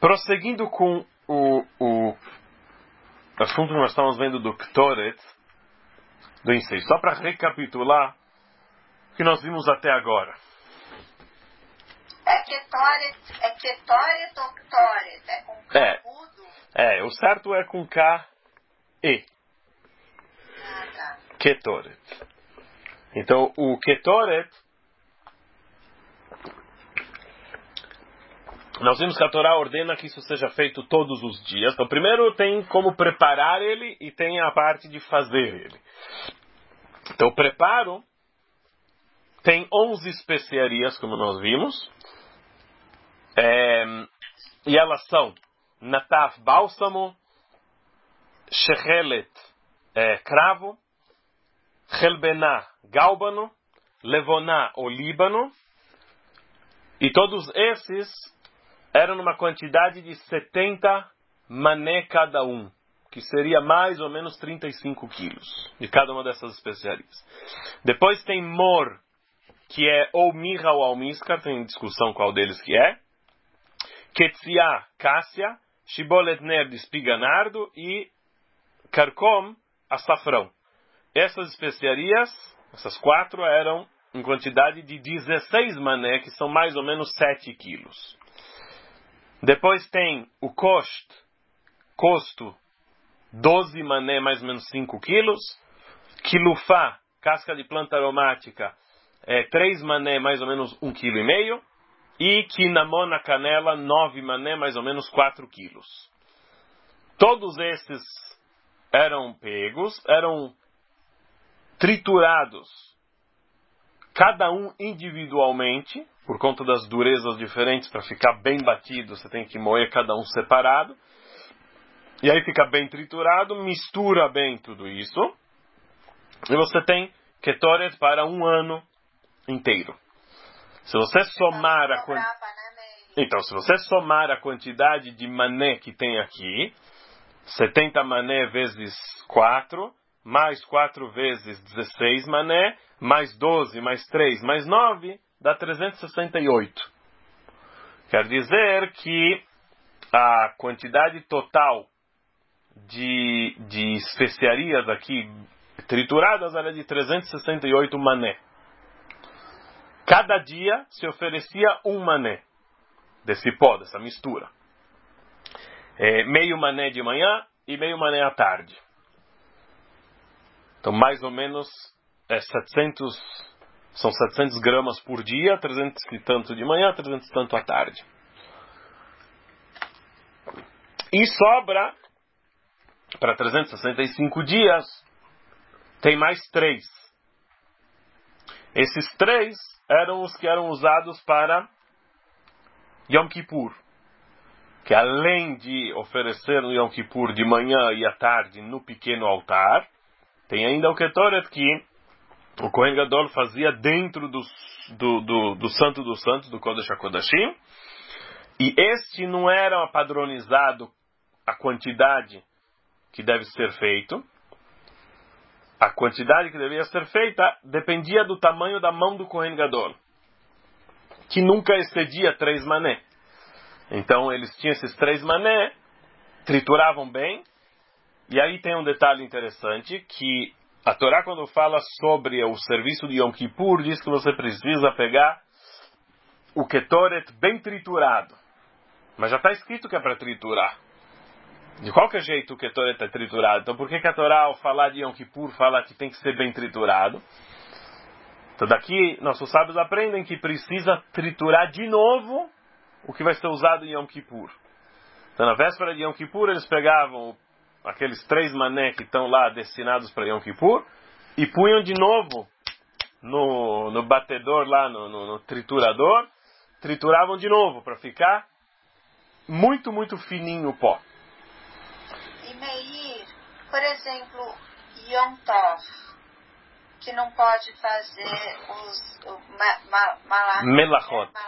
Prosseguindo com o assunto que nós estamos vendo do Ktoret, do incenso. Só para recapitular o que nós vimos até agora. É Ketoret ou Ktoret? É com K mudo? O certo é com K E. Tá. Ketoret. Então, o Ketoret, nós vimos que a Torá ordena que isso seja feito todos os dias. Então, primeiro tem como preparar ele e tem a parte de fazer ele. Então, o preparo tem 11 especiarias, como nós vimos. E elas são Nataf, bálsamo, Shechelet, cravo, Chelbená, gálbano, Levoná, olíbano. E todos esses eram numa quantidade de 70 mané cada um, que seria mais ou menos 35 quilos de cada uma dessas especiarias. Depois tem mor, que é ou mirra ou almíscar, tem discussão qual deles que é. Ketziá, cássia, shibolet ner de espiganardo e carcom, açafrão. Essas especiarias, essas 4, eram em quantidade de 16 mané, que são mais ou menos 7 quilos. Depois tem o costo, 12 mané, mais ou menos 5 quilos. Quilufá, casca de planta aromática, 3 mané, mais ou menos 1,5 kg. E quinamona, canela, 9 mané, mais ou menos 4 quilos. Todos esses eram pegos, eram triturados, cada um individualmente, por conta das durezas diferentes, para ficar bem batido, você tem que moer cada um separado. E aí fica bem triturado, mistura bem tudo isso. E você tem Ketoret para um ano inteiro. Se você somar se você somar a quantidade de mané que tem aqui, 70 mané vezes 4, mais 4 vezes 16 mané, mais 12, mais 3, mais 9, dá 368. Quer dizer que a quantidade total de especiarias aqui trituradas era de 368 mané. Cada dia se oferecia um mané desse pó, dessa mistura. Meio mané de manhã e meio mané à tarde. Então, mais ou menos, são 700 gramas por dia, 300 e tanto de manhã, 300 e tanto à tarde. E sobra, para 365 dias, tem mais 3. Esses 3 eram os que eram usados para Yom Kippur, que além de oferecer no Yom Kippur de manhã e à tarde no pequeno altar, tem ainda o Ketoret que o Kohen Gadol fazia dentro do Santo dos Santos, do Kodesh HaKodashim, e este não era padronizado a quantidade que deve ser feito. A quantidade que devia ser feita dependia do tamanho da mão do Kohen Gadol, que nunca excedia 3 mané. Então eles tinham esses 3 mané, trituravam bem. E aí tem um detalhe interessante, que a Torá, quando fala sobre o serviço de Yom Kippur, diz que você precisa pegar o Ketoret bem triturado. Mas já está escrito que é para triturar. De qualquer jeito o Ketoret é triturado. Então por que a Torá, ao falar de Yom Kippur, fala que tem que ser bem triturado? Então daqui nossos sábios aprendem que precisa triturar de novo o que vai ser usado em Yom Kippur. Então na véspera de Yom Kippur eles pegavam aqueles 3 mané que estão lá destinados para Yom Kippur e punham de novo no batedor lá, no triturador, trituravam de novo para ficar muito, muito fininho o pó. E Meir, por exemplo, Yom Tov, que não pode fazer os Melachot.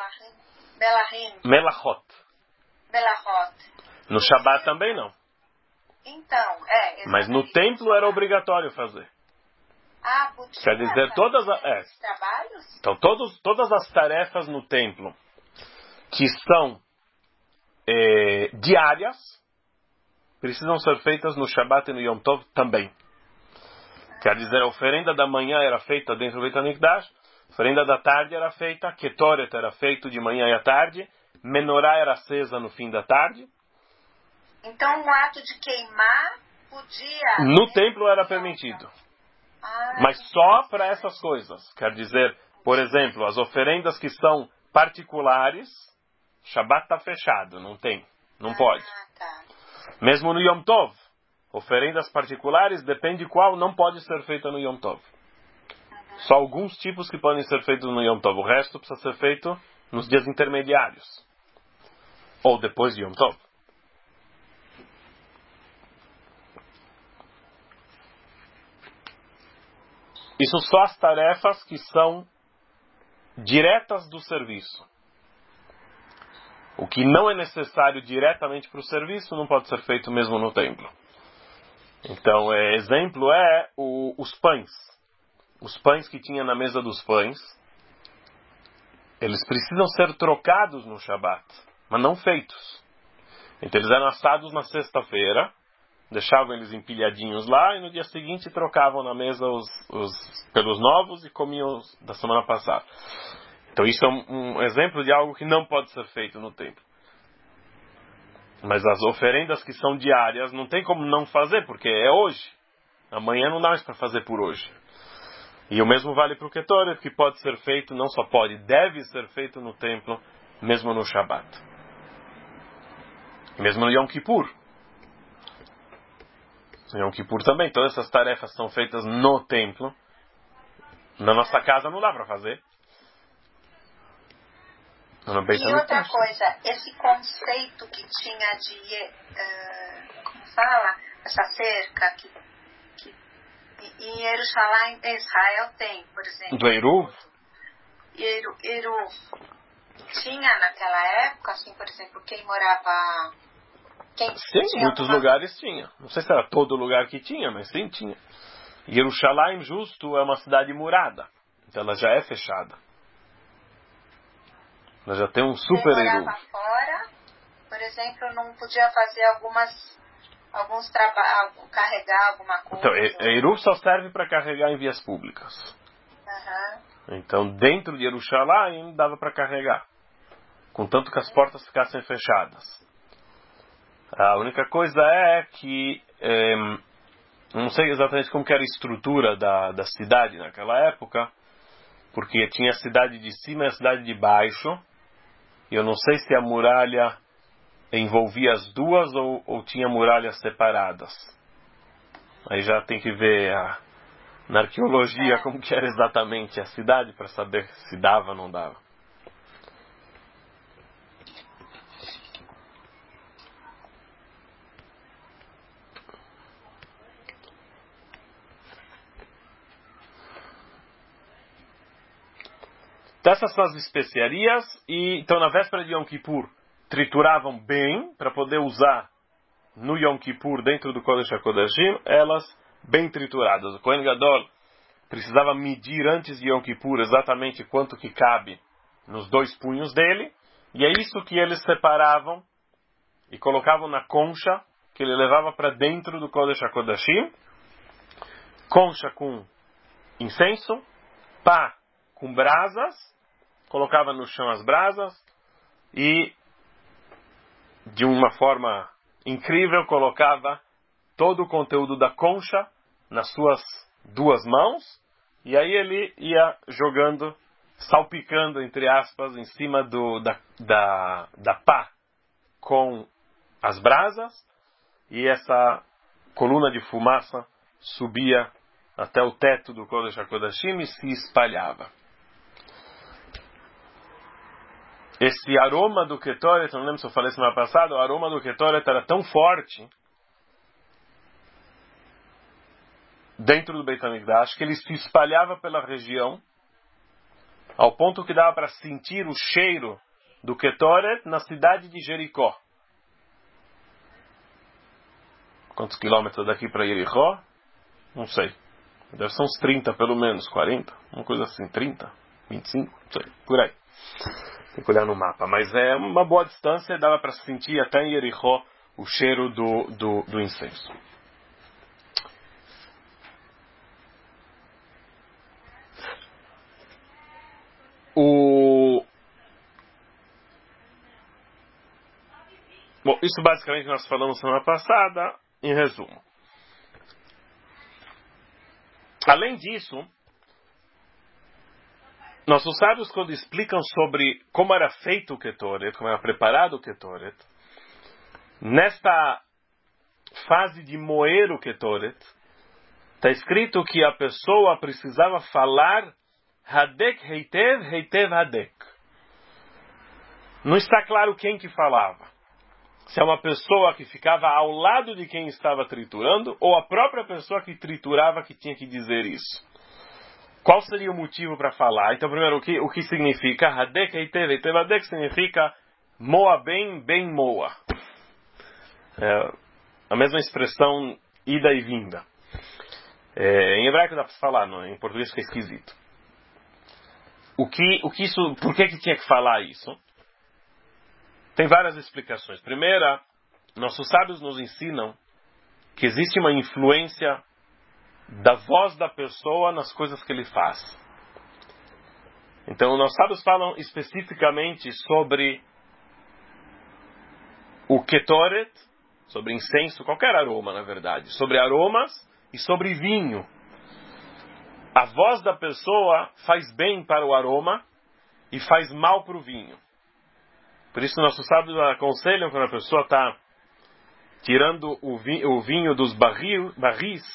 No Shabat também não. Então, mas no templo era obrigatório fazer. Podia. Quer dizer, todas trabalhos? Então, todas as tarefas no templo que são diárias precisam ser feitas no Shabat e no Yom Tov também. Quer dizer, a oferenda da manhã era feita dentro do Beit HaMikdash, a oferenda da tarde era feita, Ketoret era feito de manhã e à tarde, Menorá era acesa no fim da tarde. Então o ato de queimar podia... No templo era permitido. Mas só para essas coisas. Quer dizer, por exemplo, as oferendas que são particulares, Shabat está fechado, não pode. Tá. Mesmo no Yom Tov, oferendas particulares, depende qual, não pode ser feita no Yom Tov. Só alguns tipos que podem ser feitos no Yom Tov. O resto precisa ser feito nos dias intermediários. Ou depois de Yom Tov. Isso só as tarefas que são diretas do serviço. O que não é necessário diretamente para o serviço não pode ser feito mesmo no templo. Então, exemplo é os pães. Os pães que tinha na mesa dos pães, eles precisam ser trocados no Shabat, mas não feitos. Então, eles eram assados na sexta-feira, deixavam eles empilhadinhos lá e no dia seguinte trocavam na mesa pelos novos e comiam os da semana passada. Então isso é um exemplo de algo que não pode ser feito no templo. Mas as oferendas que são diárias não tem como não fazer, porque é hoje. Amanhã não dá mais para fazer por hoje. E o mesmo vale para o Ketoret, que pode ser feito, não só pode, deve ser feito no templo, mesmo no Shabat. Mesmo no Yom Kippur. No Yom Kippur também, todas essas tarefas são feitas no templo. Na nossa casa não dá para fazer. E outra coisa, esse conceito que tinha de, como fala, essa cerca que em Jerusalém, Israel tem, por exemplo. Do Eruv? Eruv. Tinha naquela época, assim, por exemplo, quem morava... Sim, muitos lugares tinha. Não sei se era todo lugar que tinha, mas sim, tinha. Jerusalém, justo, é uma cidade murada. Então ela já é fechada. Ela já tem um super Eruv. Morava fora, por exemplo, não podia fazer alguns trabalhos, carregar alguma coisa. Então, Eruv só serve para carregar em vias públicas. Então, dentro de Jerusalém, dava para carregar. Contanto que as portas ficassem fechadas. A única coisa é que não sei exatamente como que era a estrutura da cidade naquela época, porque tinha a cidade de cima e a cidade de baixo, e eu não sei se a muralha envolvia as duas ou tinha muralhas separadas. Aí já tem que ver na arqueologia como que era exatamente a cidade para saber se dava ou não dava. Então essas são as especiarias, e então na véspera de Yom Kippur trituravam bem para poder usar no Yom Kippur dentro do Kodesh HaKodashim, elas bem trituradas. O Kohen Gadol precisava medir antes de Yom Kippur exatamente quanto que cabe nos 2 punhos dele, e é isso que eles separavam e colocavam na concha que ele levava para dentro do Kodesh HaKodashim, concha com incenso, pá com brasas, colocava no chão as brasas e de uma forma incrível colocava todo o conteúdo da concha nas suas 2 mãos, e aí ele ia jogando, salpicando entre aspas em cima da pá com as brasas, e essa coluna de fumaça subia até o teto do Kodesh HaKodashim e se espalhava. Esse aroma do Ketoret, não lembro se eu falei semana passada, o aroma do Ketoret era tão forte dentro do Beit HaMikdash que ele se espalhava pela região ao ponto que dava para sentir o cheiro do Ketoret na cidade de Jericó. Quantos quilômetros daqui para Jericó? Não sei. Deve ser uns 30 pelo menos, 40, uma coisa assim, 30, 25, não sei, por aí. Tem que olhar no mapa. Mas é uma boa distância, dava para sentir até em Jericó o cheiro do incenso. Bom, isso basicamente nós falamos semana passada, em resumo. Além disso, nossos sábios, quando explicam sobre como era feito o Ketoret, como era preparado o Ketoret, nesta fase de moer o Ketoret, está escrito que a pessoa precisava falar Hadek Heitev, Heitev Hadek. Não está claro quem que falava. Se é uma pessoa que ficava ao lado de quem estava triturando, ou a própria pessoa que triturava que tinha que dizer isso. Qual seria o motivo para falar? Então, primeiro, o que significa? Hadek Heitev, Heitev Hadek significa moa bem, bem moa. É a mesma expressão ida e vinda. Em hebraico dá para falar, não? Em português fica esquisito. Por que tinha que falar isso? Tem várias explicações. Primeira, nossos sábios nos ensinam que existe uma influência da voz da pessoa nas coisas que ele faz. Então, nossos sábios falam especificamente sobre o Ketoret, sobre incenso, qualquer aroma, na verdade, sobre aromas e sobre vinho. A voz da pessoa faz bem para o aroma e faz mal para o vinho. Por isso, nossos sábios aconselham quando a pessoa está tirando o vinho dos barris,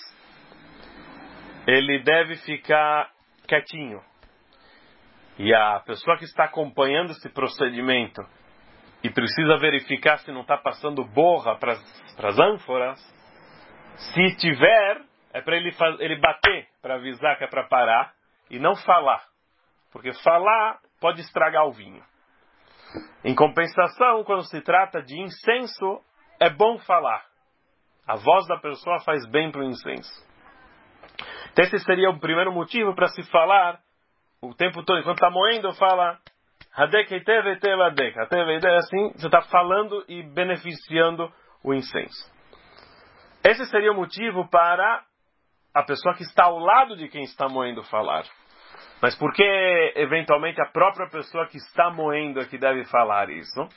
ele deve ficar quietinho. E a pessoa que está acompanhando esse procedimento e precisa verificar se não está passando borra para as ânforas, se tiver, é para ele bater, para avisar que é para parar, e não falar. Porque falar pode estragar o vinho. Em compensação, quando se trata de incenso, é bom falar. A voz da pessoa faz bem para o incenso. Então esse seria o primeiro motivo para se falar o tempo todo. Enquanto está moendo, fala Hadek Heitev Heitev Hadek. Assim, você está falando e beneficiando o incenso. Esse seria o motivo para a pessoa que está ao lado de quem está moendo falar. Mas por que, eventualmente, a própria pessoa que está moendo é que deve falar isso?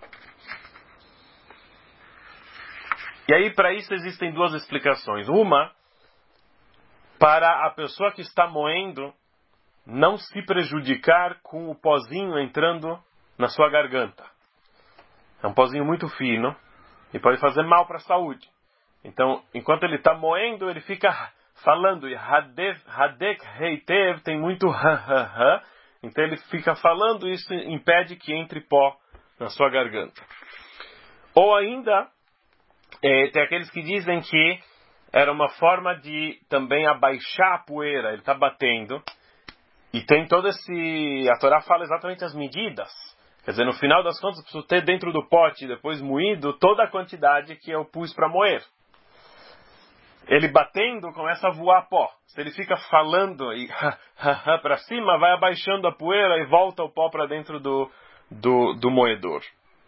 E aí, para isso, existem duas explicações. Uma, para a pessoa que está moendo não se prejudicar com o pozinho entrando na sua garganta. É um pozinho muito fino e pode fazer mal para a saúde. Então, enquanto ele está moendo, ele fica falando, e Hadek Heitev tem muito ha. Então ele fica falando, e isso impede que entre pó na sua garganta. Ou ainda, tem aqueles que dizem que era uma forma de também abaixar a poeira, ele está batendo, e tem todo a Torá fala exatamente as medidas. Quer dizer, no final das contas, eu preciso ter dentro do pote, depois moído, toda a quantidade que eu pus para moer. Ele batendo, começa a voar pó. Se ele fica falando e para cima, vai abaixando a poeira e volta o pó para dentro do moedor.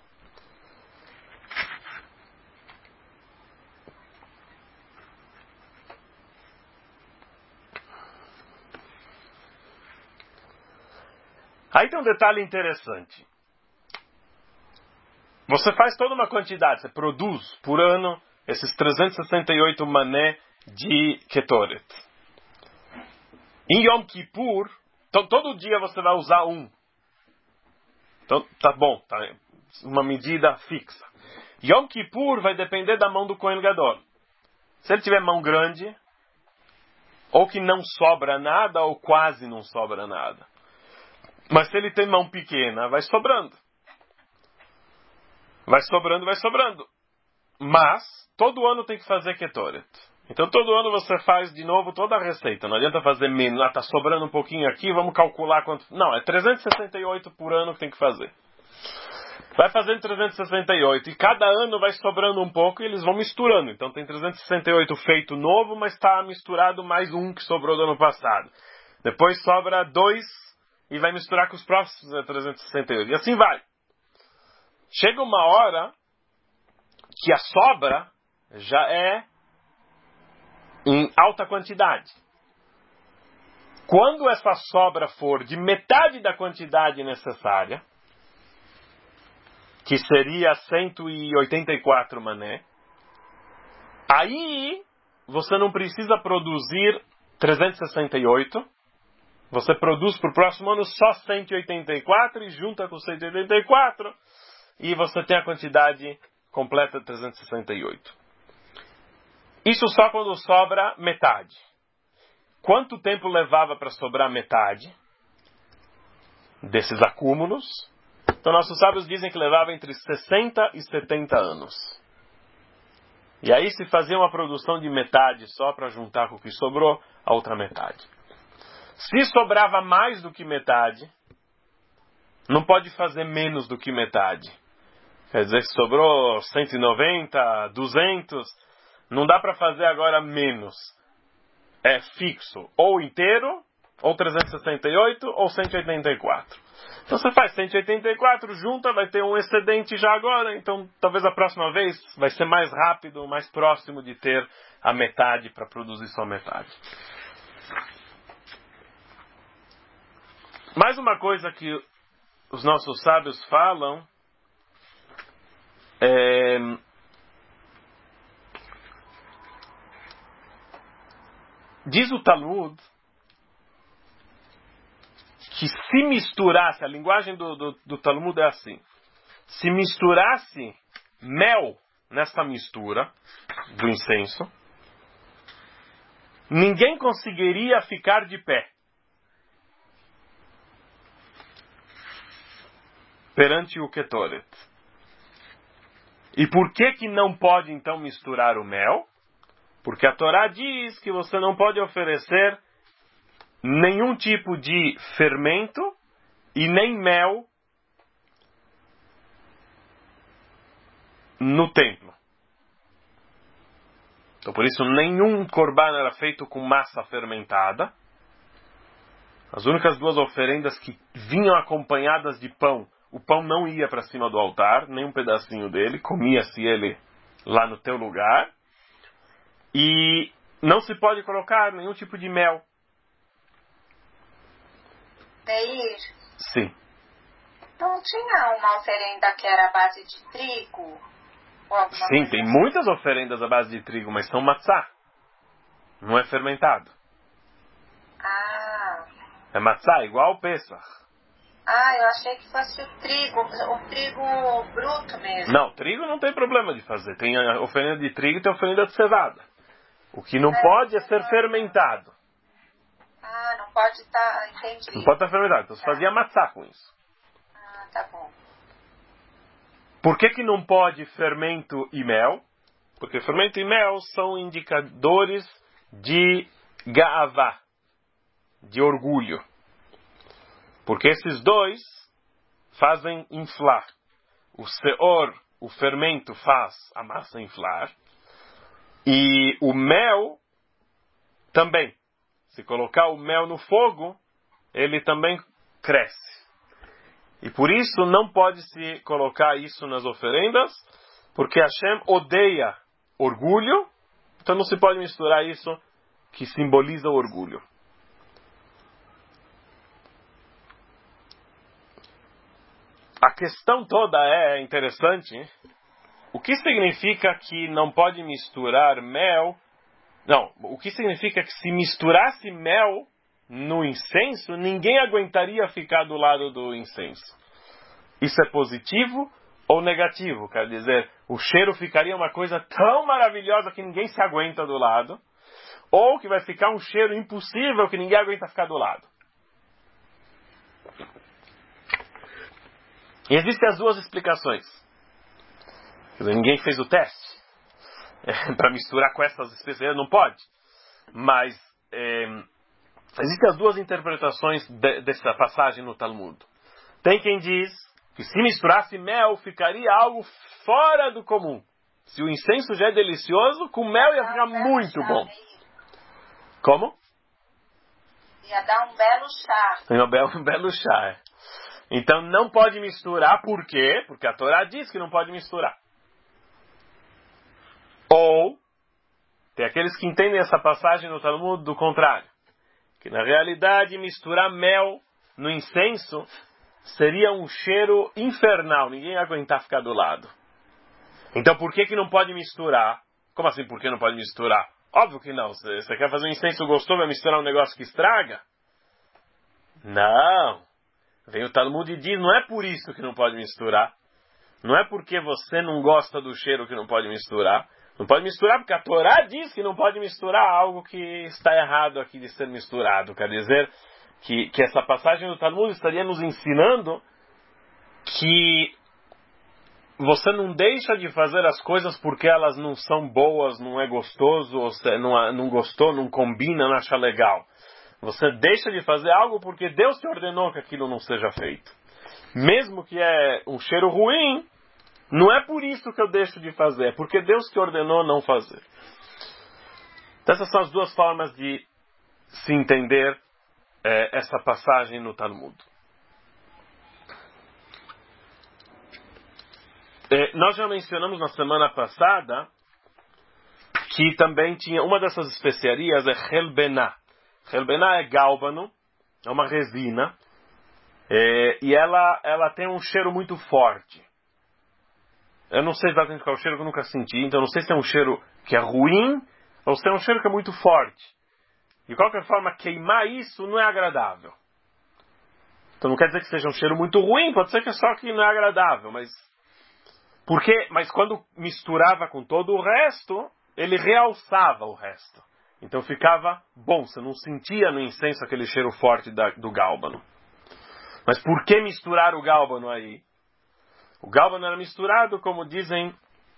Aí tem um detalhe interessante. Você faz toda uma quantidade, você produz por ano esses 368 mané de Ketoret. Em Yom Kippur, então, todo dia você vai usar um. Então, tá bom, tá uma medida fixa. Yom Kippur vai depender da mão do Kohen Gadol. Se ele tiver mão grande, ou que não sobra nada, ou quase não sobra nada. Mas se ele tem mão pequena, vai sobrando. Vai sobrando. Mas, todo ano tem que fazer Ketoret. Então, todo ano você faz de novo toda a receita. Não adianta fazer menos. Está sobrando um pouquinho aqui, vamos calcular quanto... Não, é 368 por ano que tem que fazer. Vai fazendo 368. E cada ano vai sobrando um pouco e eles vão misturando. Então, tem 368 feito novo, mas está misturado mais um que sobrou do ano passado. Depois sobra 2 e vai misturar com os próximos 368. E assim vai. Chega uma hora que a sobra já é em alta quantidade. Quando essa sobra for de metade da quantidade necessária, que seria 184 mané, aí você não precisa produzir 368, você produz para o próximo ano só 184 e junta com 184 e você tem a quantidade completa de 368. Isso só quando sobra metade. Quanto tempo levava para sobrar metade desses acúmulos? Então nossos sábios dizem que levava entre 60 e 70 anos. E aí se fazia uma produção de metade só para juntar com o que sobrou a outra metade. Se sobrava mais do que metade, não pode fazer menos do que metade. Quer dizer, se sobrou 190, 200, não dá para fazer agora menos. É fixo, ou inteiro, ou 368, ou 184. Então você faz 184, junta, vai ter um excedente já agora, então talvez a próxima vez vai ser mais rápido, mais próximo de ter a metade para produzir só metade. Mais uma coisa que os nossos sábios falam diz o Talmud que se misturasse, a linguagem do Talmud é assim, se misturasse mel nessa mistura do incenso, ninguém conseguiria ficar de pé perante o Ketoret. E por que não pode então misturar o mel? Porque a Torá diz que você não pode oferecer nenhum tipo de fermento e nem mel no templo. Então por isso nenhum korban era feito com massa fermentada. As únicas duas oferendas que vinham acompanhadas de pão, o pão não ia para cima do altar, nem um pedacinho dele, comia-se ele lá no teu lugar. E não se pode colocar nenhum tipo de mel. Meir? Sim. Não tinha uma oferenda que era à base de trigo? Ou alguma Sim, coisa tem assim? muitas oferendas à base de trigo, mas são matzá. Não é fermentado. Ah. É matzá, igual o Pesach. Ah, eu achei que fosse o trigo bruto mesmo. Não, trigo não tem problema de fazer. Tem a oferenda de trigo e tem a oferenda de cevada. O que não pode é ser fermentado. Ah, não pode estar, entendi. Não pode estar fermentado. Então você fazia matzá com isso. Ah, tá bom. Por que não pode fermento e mel? Porque fermento e mel são indicadores de gaavá, de orgulho. Porque esses dois fazem inflar. O seor, o fermento, faz a massa inflar. E o mel também. Se colocar o mel no fogo, ele também cresce. E por isso não pode se colocar isso nas oferendas, porque Hashem odeia orgulho, então não se pode misturar isso que simboliza o orgulho. A questão toda é interessante. O que significa que não pode misturar mel? Não, o que significa que se misturasse mel no incenso, ninguém aguentaria ficar do lado do incenso. Isso é positivo ou negativo? Quer dizer, o cheiro ficaria uma coisa tão maravilhosa que ninguém se aguenta do lado, ou que vai ficar um cheiro impossível que ninguém aguenta ficar do lado. E existem as duas explicações. Quer dizer, ninguém fez o teste para misturar com essas especiarias, não pode. Mas existem as duas interpretações dessa passagem no Talmud. Tem quem diz que se misturasse mel, ficaria algo fora do comum. Se o incenso já é delicioso, com mel ia ficar muito bom. Como? Ia dar um belo chá. Um belo chá, é. Então não pode misturar, por quê? Porque a Torá diz que não pode misturar. Ou, tem aqueles que entendem essa passagem no Talmud do contrário. Que na realidade misturar mel no incenso seria um cheiro infernal. Ninguém ia aguentar ficar do lado. Então por que não pode misturar? Como assim por que não pode misturar? Óbvio que não. Você quer fazer um incenso gostoso, vai misturar um negócio que estraga? Não. Vem o Talmud e diz, não é por isso que não pode misturar. Não é porque você não gosta do cheiro que não pode misturar. Não pode misturar porque a Torá diz que não pode misturar algo que está errado aqui de ser misturado. Quer dizer que essa passagem do Talmud estaria nos ensinando que você não deixa de fazer as coisas porque elas não são boas, não é gostoso, ou não gostou, não combina, não acha legal. Você deixa de fazer algo porque Deus te ordenou que aquilo não seja feito. Mesmo que é um cheiro ruim, não é por isso que eu deixo de fazer, é porque Deus te ordenou não fazer. Então essas são as duas formas de se entender essa passagem no Talmud. Nós já mencionamos na semana passada que também tinha uma dessas especiarias, é Helbená. Helbená é gálbano, é uma resina, e ela tem um cheiro muito forte. Eu não sei exatamente qual é o cheiro, que eu nunca senti, então eu não sei se é um cheiro que é ruim ou se é um cheiro que é muito forte. De qualquer forma, queimar isso não é agradável. Então não quer dizer que seja um cheiro muito ruim, pode ser que é só que não é agradável, mas quando misturava com todo o resto, ele realçava o resto. Então ficava bom, você não sentia no incenso aquele cheiro forte do gálbano. Mas por que misturar o gálbano aí? O gálbano era misturado, como dizem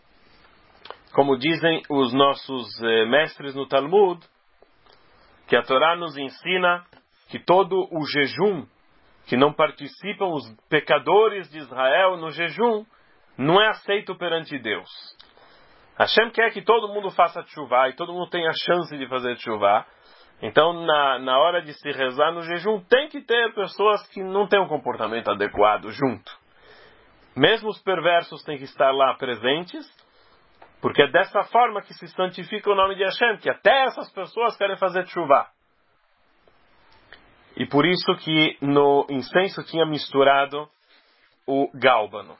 os nossos mestres no Talmud, que a Torá nos ensina que todo o jejum, que não participam os pecadores de Israel no jejum, não é aceito perante Deus. Hashem quer que todo mundo faça teshuvá e todo mundo tenha a chance de fazer teshuvá. Então, na hora de se rezar no jejum, tem que ter pessoas que não têm um comportamento adequado junto. Mesmo os perversos têm que estar lá presentes, porque é dessa forma que se santifica o nome de Hashem, que até essas pessoas querem fazer teshuvá. E por isso que no incenso tinha misturado o gálbano.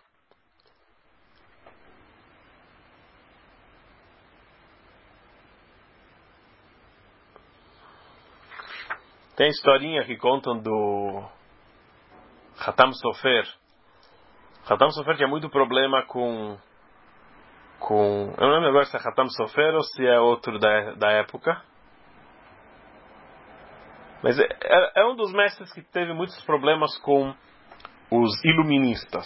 Tem a historinha que contam do Hatam Sofer. Hatam Sofer tinha muito problema com... Eu não lembro agora se é Hatam Sofer ou se é outro da época. Mas é um dos mestres que teve muitos problemas com os iluministas.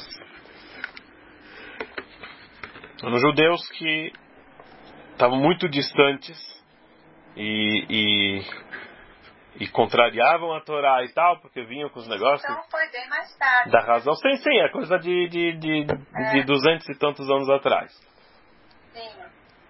Eram judeus que estavam muito distantes e contrariavam a Torá e tal, porque vinham com os negócios... Então foi bem mais tarde. Da razão. Sim, é coisa de 200 e tantos anos atrás. Sim.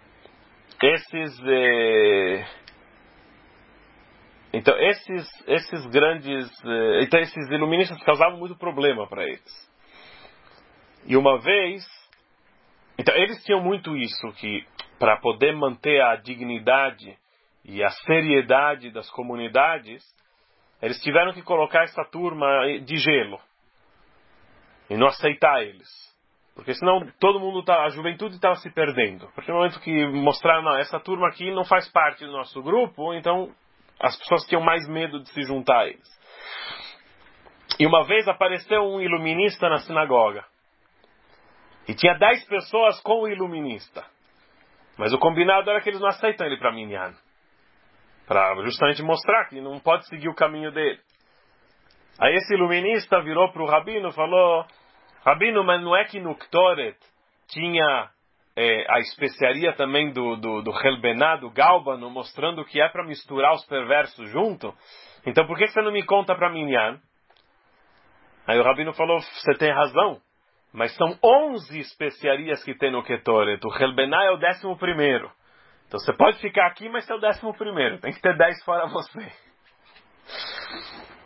Então esses grandes... Então esses iluministas causavam muito problema para eles. E uma vez... Então eles tinham muito isso, que para poder manter a dignidade e a seriedade das comunidades, eles tiveram que colocar essa turma de gelo e não aceitar eles, porque senão todo mundo a juventude estava se perdendo. A partir do momento que mostraram, não, essa turma aqui não faz parte do nosso grupo, então as pessoas tinham mais medo de se juntar a eles. E uma vez apareceu um iluminista na sinagoga e tinha 10 pessoas com o iluminista, mas o combinado era que eles não aceitam ele para minyan, para justamente mostrar que não pode seguir o caminho dele. Aí esse iluminista virou para o Rabino e falou: Rabino, mas não é que no Ktoret tinha a especiaria também do Helbená, do Gálbano, mostrando que é para misturar os perversos junto? Então por que você não me conta para minyan? Aí o Rabino falou: você tem razão, mas são 11 especiarias que tem no Ktoret. O Helbená é o 11º. Então você pode ficar aqui, mas você é o 11º. Tem que ter 10 fora você.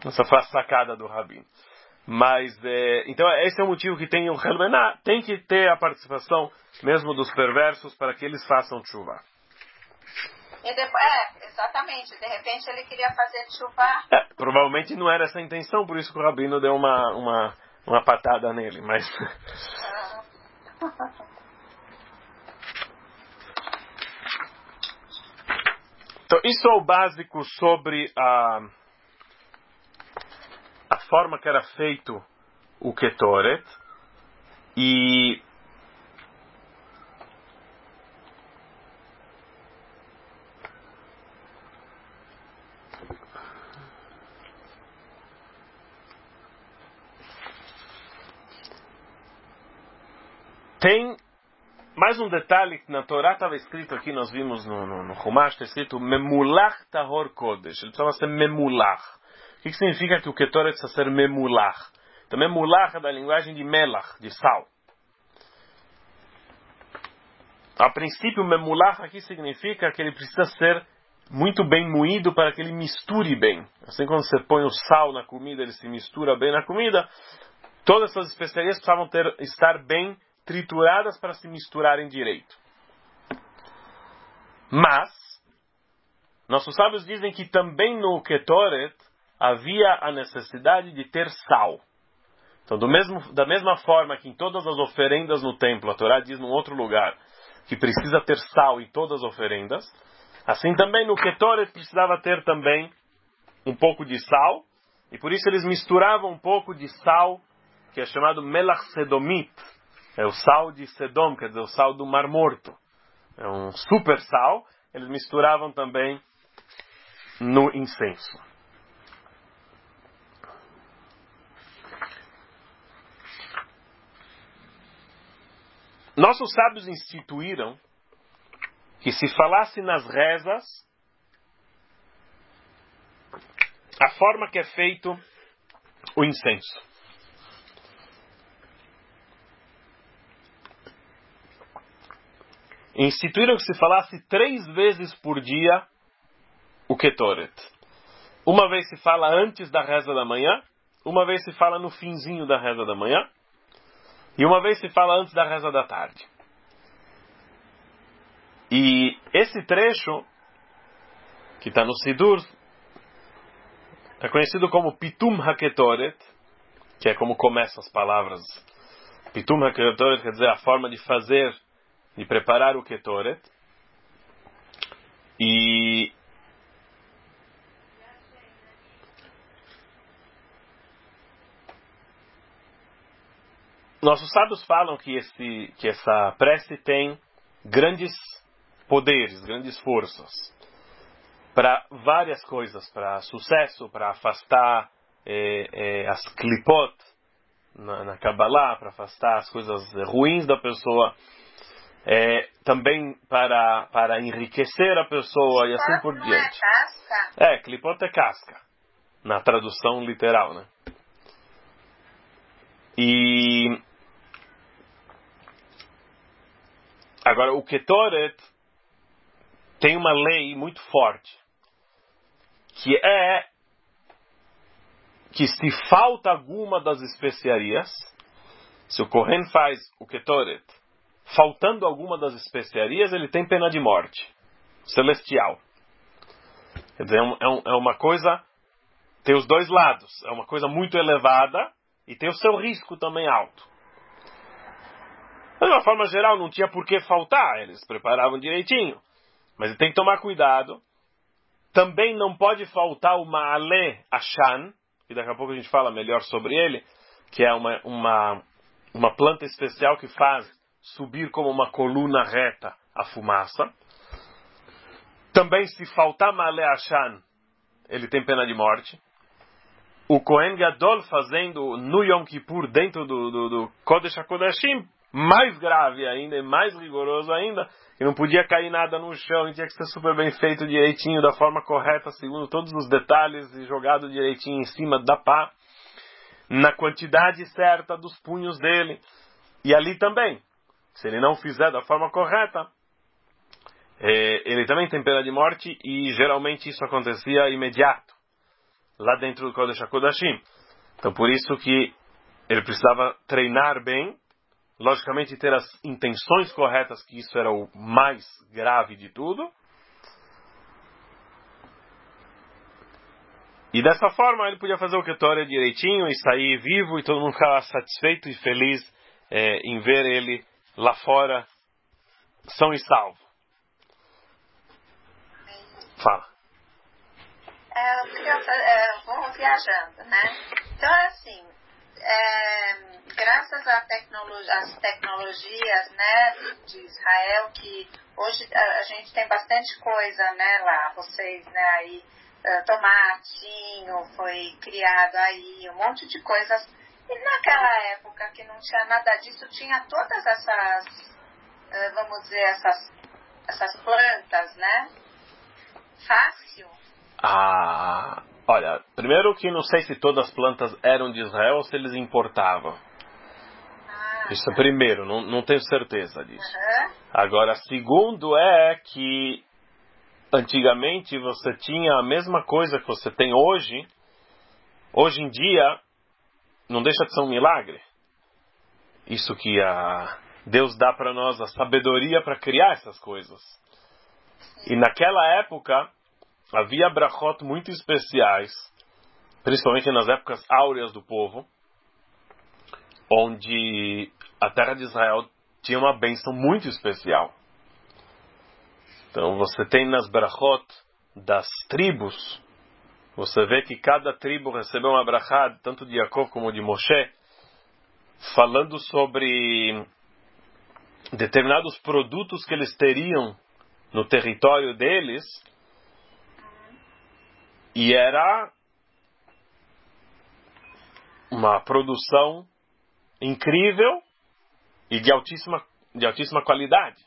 Essa foi a sacada do Rabino. Mas, então esse é o motivo que tem o Helmená, tem que ter a participação mesmo dos perversos para que eles façam chuva. E depois, exatamente, de repente ele queria fazer chuva. Provavelmente não era essa a intenção, por isso que o Rabino deu uma patada nele, mas... Então, isso é o básico sobre a forma que era feito o Ketoret. E tem mais um detalhe que na Torá estava escrito aqui, nós vimos no Chumash, está escrito Memulach Tahor Kodesh. Ele precisava ser Memulach. O que significa que o Ketoret precisa ser Memulach? Então Memulach é da linguagem de Melach, de sal. A princípio, Memulach aqui significa que ele precisa ser muito bem moído para que ele misture bem. Assim quando você põe o sal na comida, ele se mistura bem na comida. Todas essas especiarias precisavam estar bem trituradas para se misturarem direito. Mas, nossos sábios dizem que também no Ketoret havia a necessidade de ter sal. Então, da mesma forma que em todas as oferendas no templo, a Torá diz num outro lugar que precisa ter sal em todas as oferendas, assim também no Ketoret precisava ter também um pouco de sal, e por isso eles misturavam um pouco de sal, que é chamado Melach Sedomit, é o sal de Sedom, quer dizer, o sal do Mar Morto. É um super sal, eles misturavam também no incenso. Nossos sábios instituíram que se falasse nas rezas a forma que é feito o incenso. Instituíram que se falasse 3 vezes por dia o Ketoret. Uma vez se fala antes da reza da manhã, uma vez se fala no finzinho da reza da manhã, e uma vez se fala antes da reza da tarde. E esse trecho, que está no Sidur, é conhecido como Pitum HaKetoret, que é como começam as palavras. Pitum HaKetoret quer dizer a forma de fazer, de preparar o Ketoret. E nossos sábios falam que essa prece tem grandes poderes, grandes forças para várias coisas, para sucesso, para afastar as klipot na Kabbalah, para afastar as coisas ruins da pessoa, também para enriquecer a pessoa e assim por diante. Klipot é casca, na tradução literal, né? E agora o Ketoret tem uma lei muito forte, que é que se falta alguma das especiarias, se o Kohen faz o Ketoret faltando alguma das especiarias, ele tem pena de morte celestial. Quer dizer, é uma coisa, tem os dois lados, é uma coisa muito elevada e tem o seu risco também alto. Mas de uma forma geral não tinha por que faltar, eles preparavam direitinho. Mas tem que tomar cuidado. Também não pode faltar o Ma'ale Ashan, que daqui a pouco a gente fala melhor sobre ele, que é uma planta especial que faz subir como uma coluna reta a fumaça. Também se faltar Ma'ale Ashan, ele tem pena de morte. O Kohen Gadol fazendo no Yom Kippur dentro do Kodesh HaKodashim, mais grave ainda e mais rigoroso ainda, que não podia cair nada no chão, e tinha que ser super bem feito direitinho, da forma correta, segundo todos os detalhes, e jogado direitinho em cima da pá, na quantidade certa dos punhos dele. E ali também, se ele não fizer da forma correta, ele também tem pena de morte, e geralmente isso acontecia imediato. lá dentro do Kodesh HaKodashim. Então por isso que ele precisava treinar bem, logicamente ter as intenções corretas, que isso era o mais grave de tudo. E dessa forma ele podia fazer o Ketorah direitinho e sair vivo e todo mundo ficava satisfeito e feliz em ver ele lá fora, são e salvo. Fala. Vamos viajando, né? Então, assim, graças às tecnologias, né, de Israel, que hoje a gente tem bastante coisa, né, lá, vocês, né, aí, tomatinho foi criado aí, um monte de coisas. E naquela época que não tinha nada disso, tinha todas essas, vamos dizer, essas plantas, né? Fácil. Olha, primeiro que não sei se todas as plantas eram de Israel ou se eles importavam. Isso é primeiro, não tenho certeza disso. Agora, segundo é que antigamente você tinha a mesma coisa que você tem hoje. Hoje em dia, não deixa de ser um milagre. Isso que Deus dá para nós a sabedoria para criar essas coisas. E naquela época, havia brachot muito especiais, principalmente nas épocas áureas do povo, onde a terra de Israel tinha uma bênção muito especial. Então você tem nas brachot das tribos, você vê que cada tribo recebeu uma brachá, tanto de Yaakov como de Moshe, falando sobre determinados produtos que eles teriam no território deles, e era uma produção incrível e de altíssima qualidade.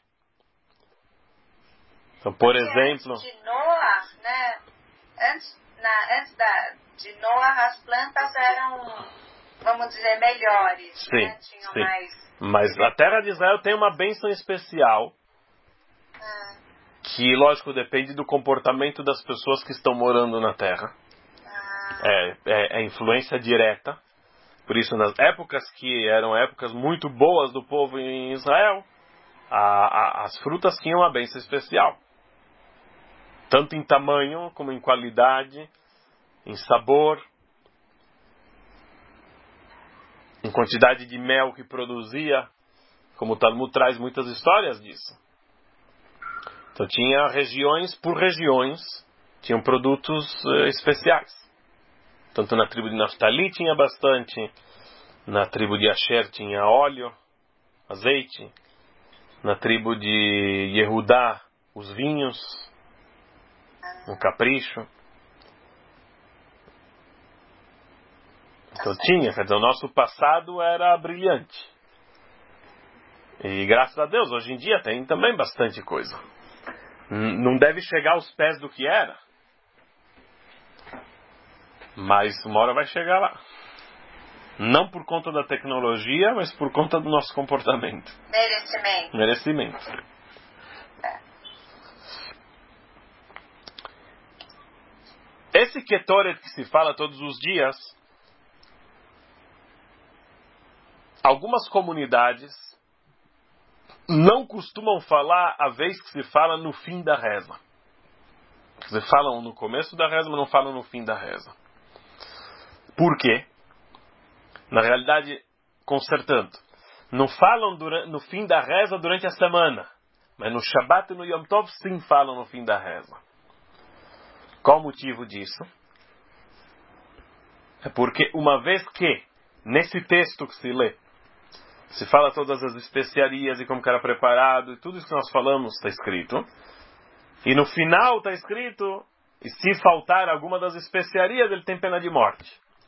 Então, por exemplo... Antes de Noah, né? Antes de Noah, as plantas eram, vamos dizer, melhores. Sim, né? Tinham sim. mais... Mas a terra de Israel tem uma bênção especial, que, lógico, depende do comportamento das pessoas que estão morando na terra. É influência direta. Por isso, nas épocas que eram épocas muito boas do povo em Israel, as frutas tinham uma bênção especial. Tanto em tamanho, como em qualidade, em sabor, em quantidade de mel que produzia, como o Talmud traz muitas histórias disso. Então tinha regiões por regiões, tinham produtos especiais. Tanto na tribo de Naftali tinha bastante, na tribo de Asher tinha óleo, azeite, na tribo de Yehudá os vinhos, um capricho. Então tinha, quer dizer, o nosso passado era brilhante. E graças a Deus, hoje em dia tem também bastante coisa. Não deve chegar aos pés do que era, mas uma hora vai chegar lá. Não por conta da tecnologia, mas por conta do nosso comportamento. Merecimento. Esse Ketoret que se fala todos os dias, algumas comunidades não costumam falar a vez que se fala no fim da reza. Quer dizer, falam no começo da reza, mas não falam no fim da reza. Por quê? Na realidade, consertando, não falam no fim da reza durante a semana, mas no Shabbat e no Yom Tov sim falam no fim da reza. Qual o motivo disso? É porque uma vez que, nesse texto que se lê, se fala todas as especiarias e como que era preparado, e tudo isso que nós falamos está escrito, e no final está escrito, e se faltar alguma das especiarias, ele tem pena de morte.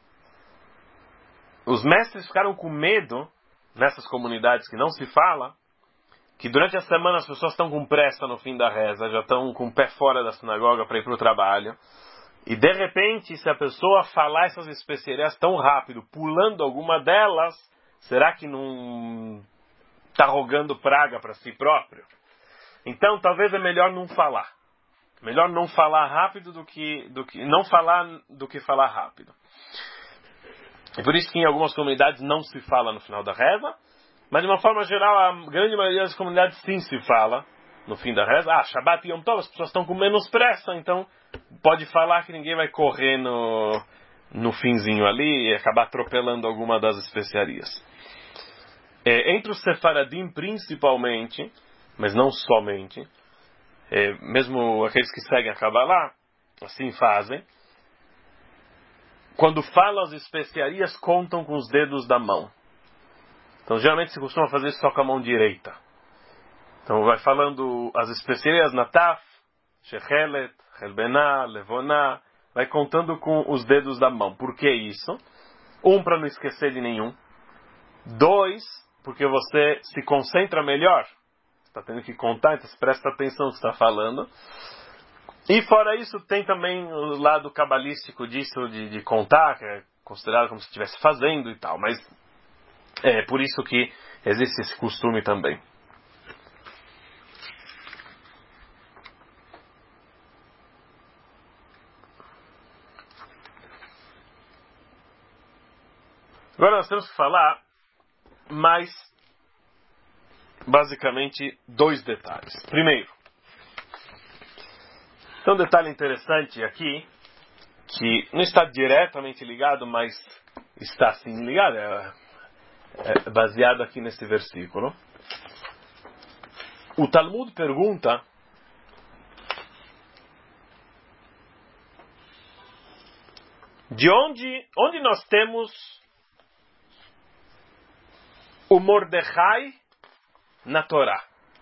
Os mestres ficaram com medo, nessas comunidades que não se fala, que durante a semana as pessoas estão com pressa no fim da reza, já estão com o pé fora da sinagoga para ir para o trabalho, e de repente, se a pessoa falar essas especiarias tão rápido, pulando alguma delas, será que não está rogando praga para si próprio? Então, talvez é melhor não falar. Melhor não falar rápido do que não falar do que falar rápido. E por isso que em algumas comunidades não se fala no final da reza, mas de uma forma geral a grande maioria das comunidades sim se fala no fim da reza. Shabbat e Yom Tov, as pessoas estão com menos pressa, então pode falar que ninguém vai correr no finzinho ali e acabar atropelando alguma das especiarias. Entre os sefaradim principalmente, mas não somente, mesmo aqueles que seguem a Kabbalah, assim fazem. Quando falam as especiarias, contam com os dedos da mão. Então geralmente se costuma fazer isso só com a mão direita. Então vai falando as especiarias, Nataf, Shechelet, Helbená, Levoná, vai contando com os dedos da mão. Por que isso? 1, para não esquecer de nenhum. 2, porque você se concentra melhor. Você está tendo que contar, então você presta atenção no que está falando. E fora isso, tem também o lado cabalístico disso, de contar, que é considerado como se estivesse fazendo e tal. Mas é por isso que existe esse costume também. Agora nós temos que falar mais, basicamente, 2 detalhes. Primeiro, tem um detalhe interessante aqui, que não está diretamente ligado, mas está sim ligado, é baseado aqui nesse versículo. O Talmud pergunta de onde nós temos o Mordecai na Torá.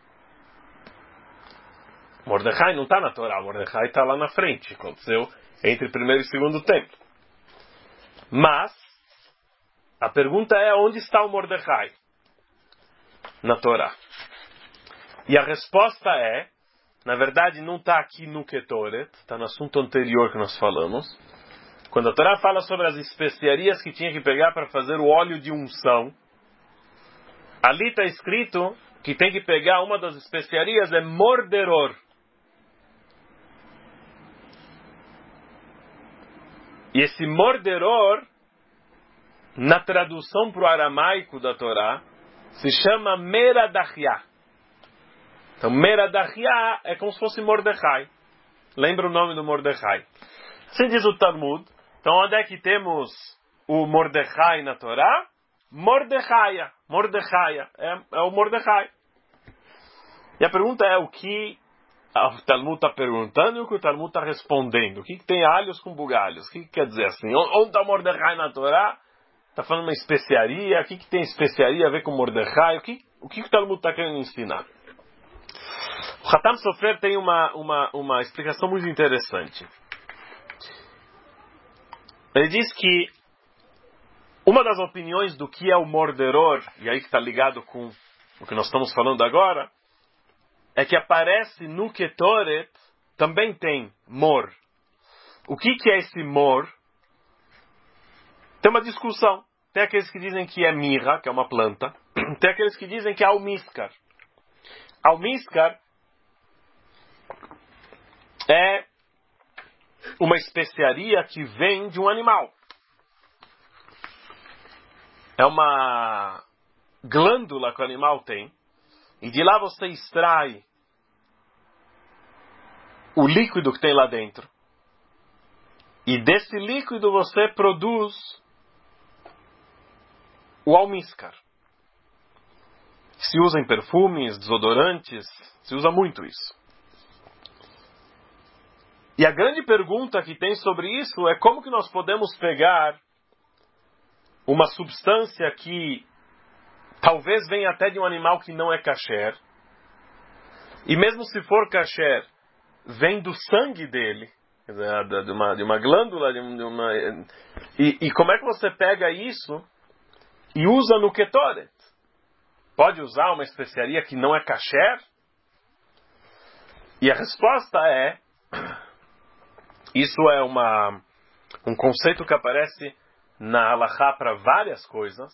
Mordecai não está na Torá, Mordecai está lá na frente, aconteceu entre primeiro e segundo templo. Mas a pergunta é: onde está o Mordecai na Torá? E a resposta é, na verdade não está aqui no Ketoret, está no assunto anterior que nós falamos. Quando a Torá fala sobre as especiarias que tinha que pegar para fazer o óleo de unção, ali está escrito que tem que pegar uma das especiarias, é morderor. E esse morderor, na tradução para o aramaico da Torá, se chama meradachia. Então meradachia é como se fosse Mordecai. Lembra o nome do Mordecai. Assim diz o Talmud. Então onde é que temos o Mordecai na Torá? Mordechaia. Mordechaia. É o Mordecai. E a pergunta é o que o Talmud está perguntando e o que o Talmud está respondendo. O que tem alhos com bugalhos? O que quer dizer assim? Onde está Mordecai na Torá? Está falando uma especiaria? O que tem especiaria a ver com Mordecai? O que o Talmud está querendo ensinar? O Hatam Sofer tem uma explicação muito interessante. Ele diz que uma das opiniões do que é o morderor, e aí que está ligado com o que nós estamos falando agora, é que aparece no Ketoret, também tem mor. O que é esse mor? Tem uma discussão. Tem aqueles que dizem que é mirra, que é uma planta. Tem aqueles que dizem que é almíscar. Almíscar é uma especiaria que vem de um animal. É uma glândula que o animal tem. E de lá você extrai o líquido que tem lá dentro. E desse líquido você produz o almíscar. Se usa em perfumes, desodorantes, se usa muito isso. E a grande pergunta que tem sobre isso é como que nós podemos pegar uma substância que talvez venha até de um animal que não é kasher, e mesmo se for kasher, vem do sangue dele, de uma glândula, e como é que você pega isso e usa no Ketoret? Pode usar uma especiaria que não é kasher? E a resposta é, isso é um conceito que aparece na Halachá para várias coisas.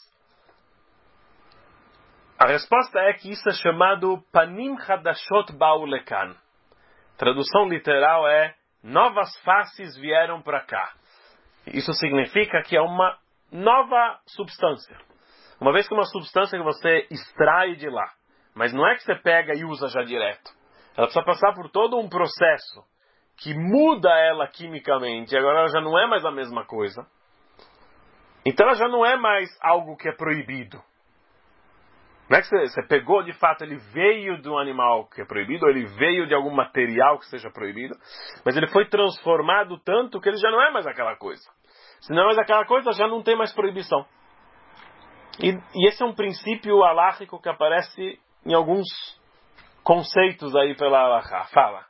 A resposta é que isso é chamado Panim Hadashot Ba'u Lekan. Tradução literal é: novas faces vieram para cá. Isso significa que é uma nova substância. Uma vez que uma substância que você extrai de lá, mas não é que você pega e usa já direto. Ela precisa passar por todo um processo que muda ela quimicamente. Agora ela já não é mais a mesma coisa. Então ela já não é mais algo que é proibido. Não é que você pegou, de fato, ele veio de um animal que é proibido, ou ele veio de algum material que seja proibido, mas ele foi transformado tanto que ele já não é mais aquela coisa. Se não é mais aquela coisa, já não tem mais proibição. E esse é um princípio halárrico que aparece em alguns conceitos aí pela halachá. Fala.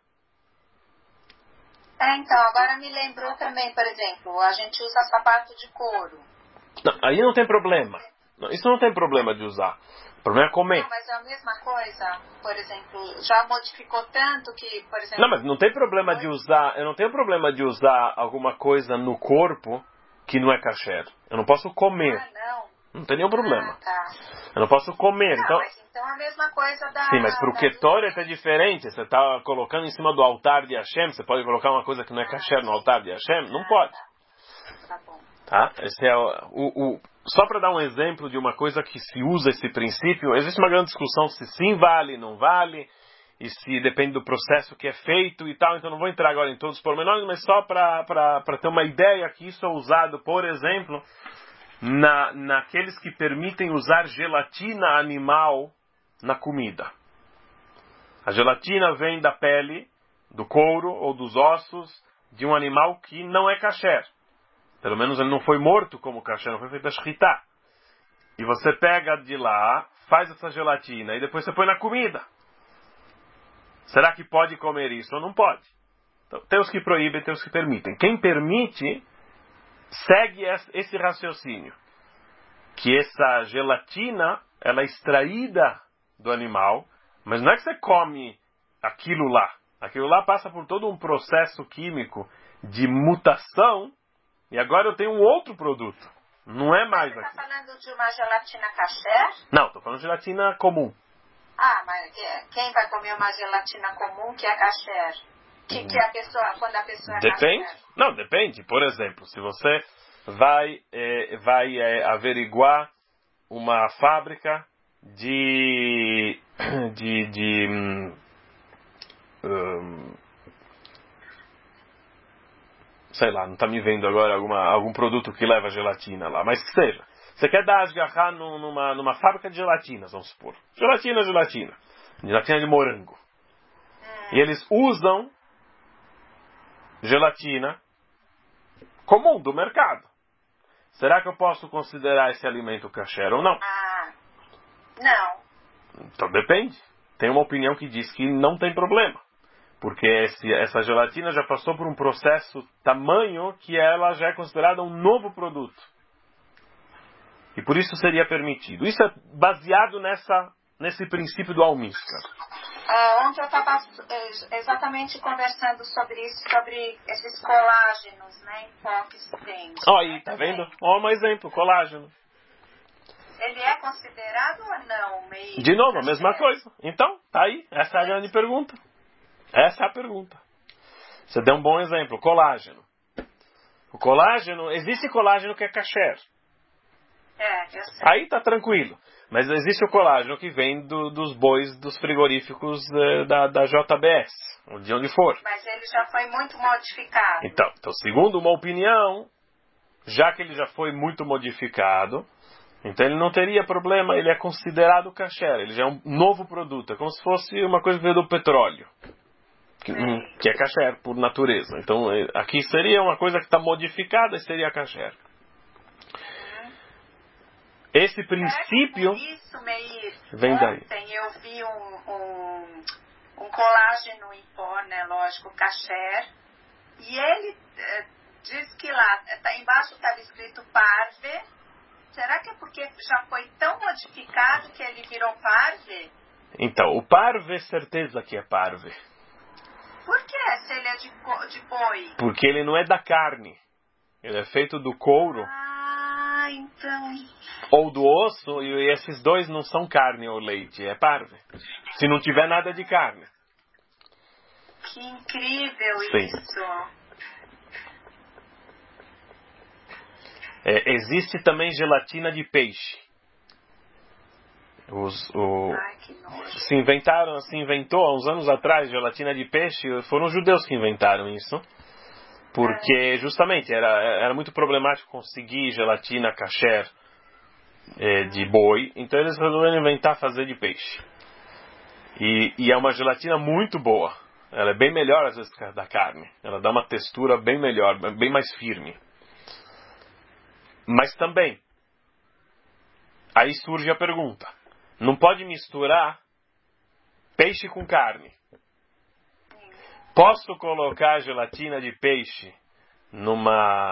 Então, agora me lembrou também, por exemplo, a gente usa sapato de couro. Não, aí não tem problema. Não, isso não tem problema de usar. O problema é comer. Não, mas é a mesma coisa. Por exemplo, já modificou tanto que, por exemplo... Não, mas não tem problema de usar... Eu não tenho problema de usar alguma coisa no corpo que não é kasher. Eu não posso comer. Ah, não. Não tem nenhum problema. Tá. Eu não posso comer. Não, Então... mas então é a mesma coisa da... Sim, mas pro Ketoret é diferente. Você está colocando em cima do altar de Hashem. Você pode colocar uma coisa que não é kasher no altar de Hashem? Não pode. Tá bom. Tá? Esse é só para dar um exemplo de uma coisa que se usa esse princípio, existe uma grande discussão se sim vale, não vale, e se depende do processo que é feito e tal, então não vou entrar agora em todos os pormenores, mas só para ter uma ideia que isso é usado, por exemplo, naqueles que permitem usar gelatina animal na comida. A gelatina vem da pele, do couro ou dos ossos de um animal que não é kasher. Pelo menos ele não foi morto como kasher, não foi feito a shritá. E você pega de lá, faz essa gelatina e depois você põe na comida. Será que pode comer isso ou não pode? Então, tem os que proíbem, tem os que permitem. Quem permite, segue esse raciocínio. Que essa gelatina, ela é extraída do animal, mas não é que você come aquilo lá. Aquilo lá passa por todo um processo químico de mutação. E agora eu tenho um outro produto. Não é mais aqui. Você está falando de uma gelatina kasher? Não, estou falando de gelatina comum. Ah, mas quem vai comer uma gelatina comum que é kasher? Que a pessoa, quando a pessoa é depende. kasher? Não, depende. Por exemplo, se você vai averiguar uma fábrica sei lá, não está me vendo agora algum produto que leva gelatina lá, mas que seja. Você quer dar asgarrar numa fábrica de gelatinas, vamos supor. Gelatina de morango. E eles usam gelatina comum do mercado. Será que eu posso considerar esse alimento kasher ou não? Ah, não. Então depende. Tem uma opinião que diz que não tem problema. Porque essa gelatina já passou por um processo tamanho que ela já é considerada um novo produto. E por isso seria permitido. Isso é baseado nesse princípio do Almishka. Ontem eu estava exatamente conversando sobre isso, sobre esses colágenos, né, em pó que se vende. Aí, tá vendo? Ó, um exemplo, colágeno. Ele é considerado ou não meio... De novo, a mesma coisa. Então, tá aí. Essa é a grande pergunta. Essa é a pergunta. Você deu um bom exemplo. Colágeno. O colágeno, existe colágeno que é kasher. Eu sei. Aí tá tranquilo. Mas existe o colágeno que vem dos bois dos frigoríficos da JBS, de onde for. Mas ele já foi muito modificado. Então, segundo uma opinião, já que ele já foi muito modificado, então ele não teria problema, ele é considerado kasher, ele já é um novo produto. É como se fosse uma coisa que veio do petróleo. Que é kasher por natureza. Então aqui seria uma coisa que está modificada e seria kasher. Esse princípio isso, Meir, vem daí. Ontem eu vi um colágeno em pó, né, lógico, kasher, e ele diz que lá, embaixo estava escrito parve. Será que é porque já foi tão modificado que ele virou parve? Então, o parve, certeza que é parve. Por que? Se ele é de boi? Porque ele não é da carne. Ele é feito do couro. Ah, então... Ou do osso, e esses dois não são carne ou leite, é parve. Se não tiver nada de carne. Que incrível. Sim. Isso. Existe também gelatina de peixe. Ai, que nojo. Se inventou há uns anos atrás gelatina de peixe. Foram os judeus que inventaram isso. Porque justamente era muito problemático conseguir gelatina kasher de boi. Então eles resolveram inventar fazer de peixe. E é uma gelatina muito boa. Ela é bem melhor às vezes da carne. Ela dá uma textura bem melhor, bem mais firme. Mas também, aí surge a pergunta. Não pode misturar peixe com carne. Posso colocar gelatina de peixe num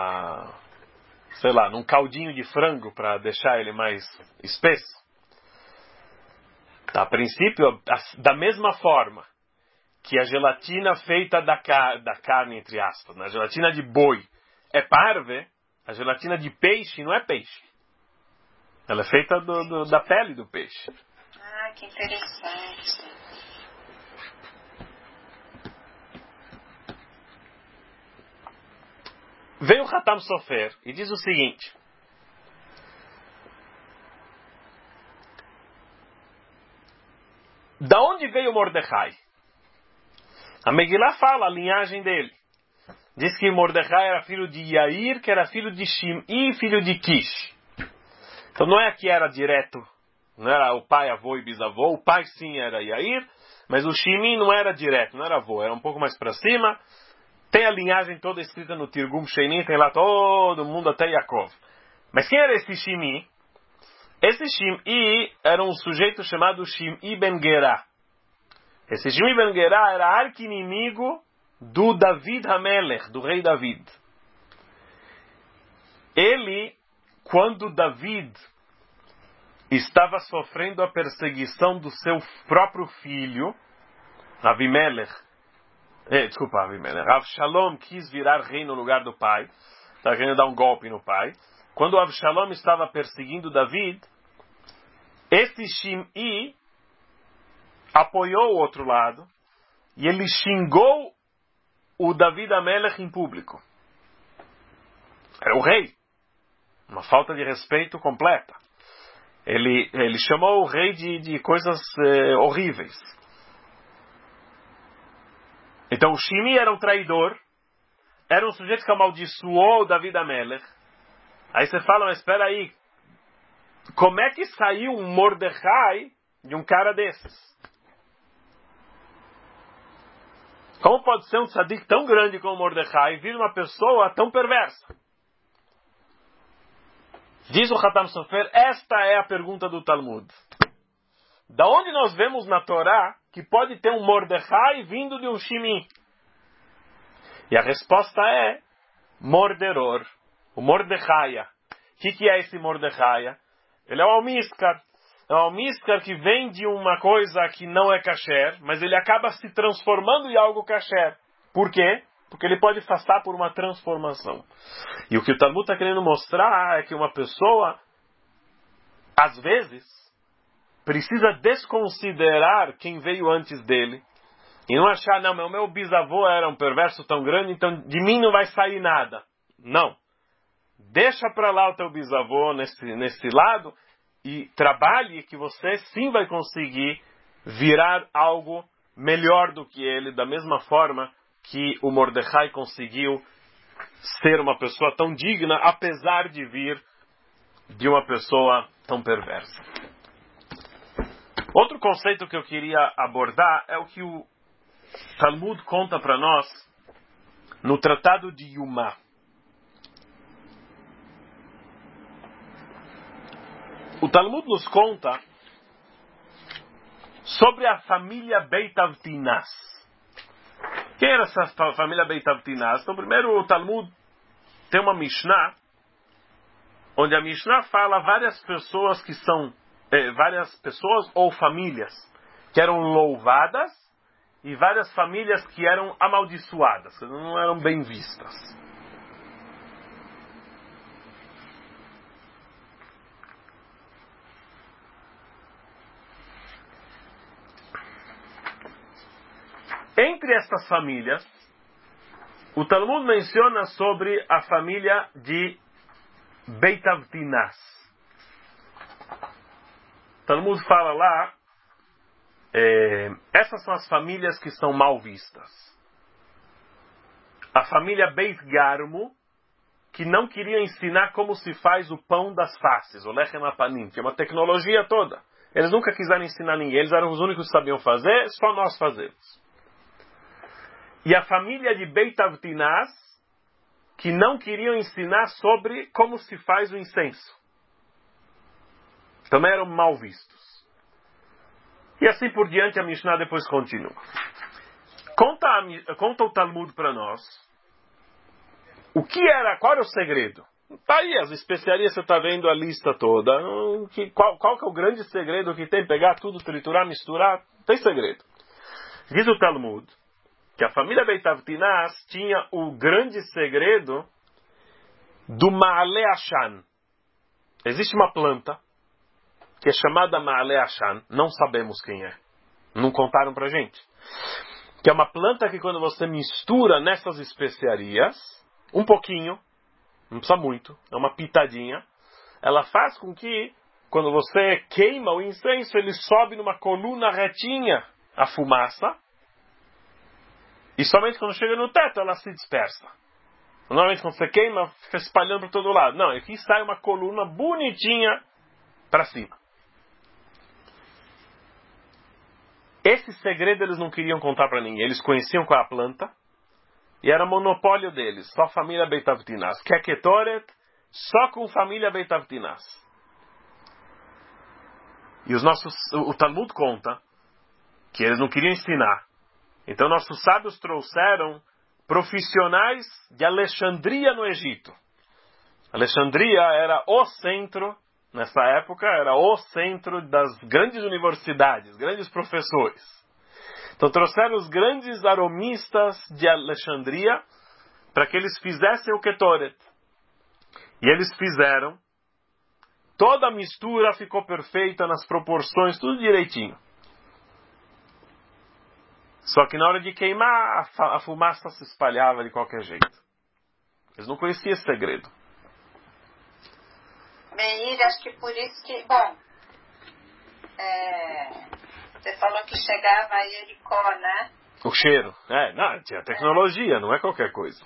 caldinho de frango para deixar ele mais espesso? A princípio, da mesma forma que a gelatina feita da carne, entre aspas, a gelatina de boi é parve, a gelatina de peixe não é peixe. Ela é feita da pele do peixe. Ah, que interessante. Veio o Hatam Sofer e diz o seguinte: da onde veio Mordecai? A Megillah fala a linhagem dele. Diz que Mordecai era filho de Yair, que era filho de Shim'i, filho de Kish. Então não é que era direto, não era o pai, avô e bisavô. O pai sim era Yair, mas o Shim'i não era direto, não era avô, era um pouco mais para cima. Tem a linhagem toda escrita no Tirgum Sheini, tem lá todo mundo até Yaakov. Mas quem era esse Shim'i? Esse Shim'i era um sujeito chamado Shim'i Ben Gerá. Esse Shim'i Ben Gerá era arqui-inimigo do David Hamelech, do rei David. Ele, quando David estava sofrendo a perseguição do seu próprio filho, Avimelech, Avshalom quis virar rei no lugar do pai, estava querendo dar um golpe no pai. Quando Avshalom estava perseguindo David, esse Shim'i apoiou o outro lado e ele xingou o David Amelech em público. Era o rei. Uma falta de respeito completa. Ele chamou o rei de coisas horríveis. Então o Shim'i era um traidor, era um sujeito que amaldiçoou o David Amelech. Aí você fala, mas espera aí, como é que saiu um Mordecai de um cara desses? Como pode ser um tzadik tão grande como Mordecai vir uma pessoa tão perversa? Diz o Hatam Sofer, esta é a pergunta do Talmud. Da onde nós vemos na Torá que pode ter um Mordecai vindo de um Shim'i? E a resposta é Morderor, o Mordechaia. O que é esse Mordechaia? Ele é o Almiskar. É um Almiskar que vem de uma coisa que não é kasher, mas ele acaba se transformando em algo kasher. Por quê? Porque ele pode passar por uma transformação. E o que o Talmud está querendo mostrar é que uma pessoa, às vezes, precisa desconsiderar quem veio antes dele. E não achar, não, meu bisavô era um perverso tão grande, então de mim não vai sair nada. Não. Deixa para lá o teu bisavô nesse lado e trabalhe que você sim vai conseguir virar algo melhor do que ele, da mesma forma que o Mordecai conseguiu ser uma pessoa tão digna, apesar de vir de uma pessoa tão perversa. Outro conceito que eu queria abordar é o que o Talmud conta para nós no Tratado de Yumá. O Talmud nos conta sobre a família Beit Avtinaz. Quem era essa família Beit Avtinaz? Então, primeiro o Talmud tem uma Mishnah, onde a Mishnah fala várias pessoas que são, várias pessoas ou famílias que eram louvadas e várias famílias que eram amaldiçoadas, que não eram bem vistas. Entre estas famílias, o Talmud menciona sobre a família de Beit Avtinas. O Talmud fala lá, essas são as famílias que são mal vistas. A família Beit Garmo, que não queria ensinar como se faz o pão das faces, o Lechem Apanim, que é uma tecnologia toda. Eles nunca quiseram ensinar ninguém, eles eram os únicos que sabiam fazer, só nós fazemos. E a família de Beit Avtinas, que não queriam ensinar sobre como se faz o incenso. Também eram mal vistos. E assim por diante, a Mishnah depois continua. Conta o Talmud para nós. Qual era o segredo? Tá aí, as especiarias, você está vendo a lista toda. Qual que é o grande segredo que tem? Pegar tudo, triturar, misturar? Tem segredo. Diz o Talmud que a família Beit Avtinas tinha o grande segredo do Ma'ale Ashan. Existe uma planta que é chamada Ma'ale Ashan. Não sabemos quem é. Não contaram pra gente. Que é uma planta que quando você mistura nessas especiarias, um pouquinho, não precisa muito, é uma pitadinha, ela faz com que, quando você queima o incenso, ele sobe numa coluna retinha, a fumaça, e somente quando chega no teto, ela se dispersa. Normalmente quando você queima, fica espalhando para todo lado. Não, aqui sai uma coluna bonitinha para cima. Esse segredo eles não queriam contar para ninguém. Eles conheciam qual é a planta, e era monopólio deles, só a família Beit Avtinas. Que é Ketoret, só com família Beit Avtinas. E o Talmud conta que eles não queriam ensinar. Então nossos sábios trouxeram profissionais de Alexandria no Egito. Alexandria era o centro, nessa época, era o centro das grandes universidades, grandes professores. Então trouxeram os grandes aromistas de Alexandria para que eles fizessem o Ketoret. E eles fizeram. Toda a mistura ficou perfeita nas proporções, tudo direitinho. Só que na hora de queimar, a fumaça se espalhava de qualquer jeito. Eles não conheciam esse segredo. Meir, acho que por isso que... Bom, você falou que chegava a Jericó, né? O cheiro. Não, tinha tecnologia, não é qualquer coisa.